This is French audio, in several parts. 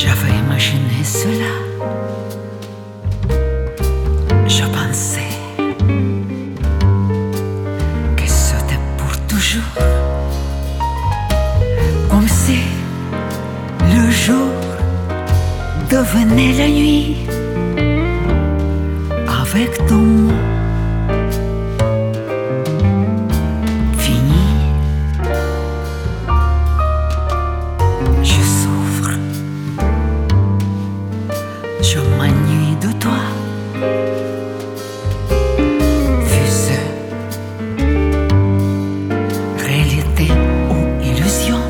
J'avais imaginé cela. Je pensais que c'était pour toujours, comme si le jour devenait la nuit avec ton mot fini. Je souffre, je m'ennuie de toi. Fut-ce réalité ou illusion?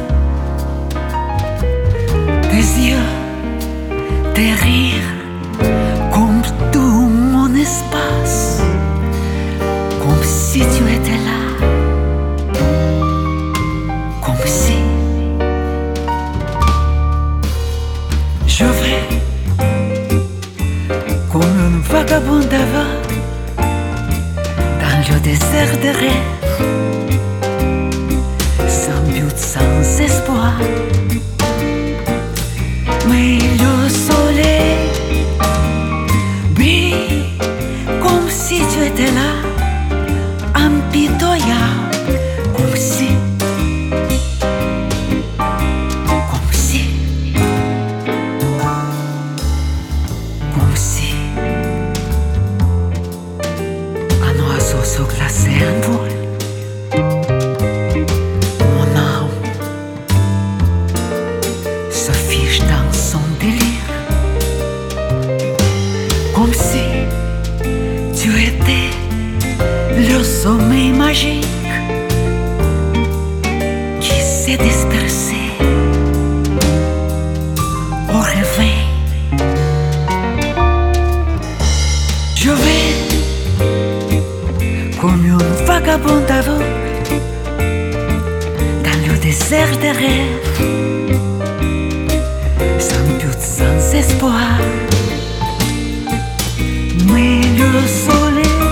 Tes yeux, tes rires, comme tout mon espace, comme si tu étais là, comme si je vais comme une vagabonde aveugle dans le désert des rêves, sans but, sans espoir. Mais le soleil brille comme si tu étais là, impitoyable, comme si un oiseau se glaçait en vol. Mon âme se fiche dans son délire, comme si tu étais le sommeil magique qui s'est dispersé au réveil. Je vais comme une vagabonde aveugle dans le désert des rêves, sans but, sans espoir. Mais le soleil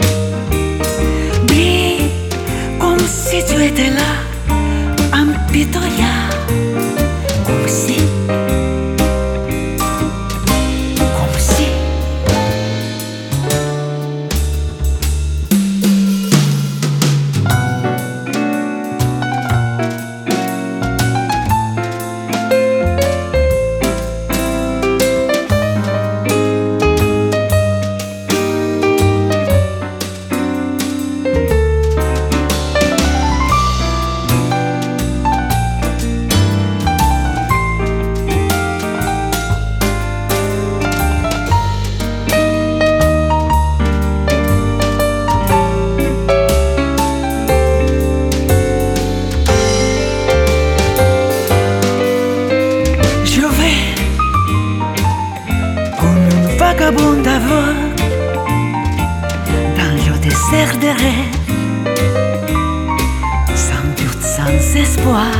brille comme si tu étais là, impitoyable, comme si vagabonde aveugle dans le désert des rêves, sans but, sans espoir.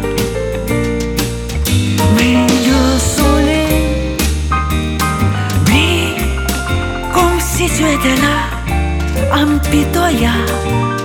Mais le soleil brille comme si tu étais là, impitoyable,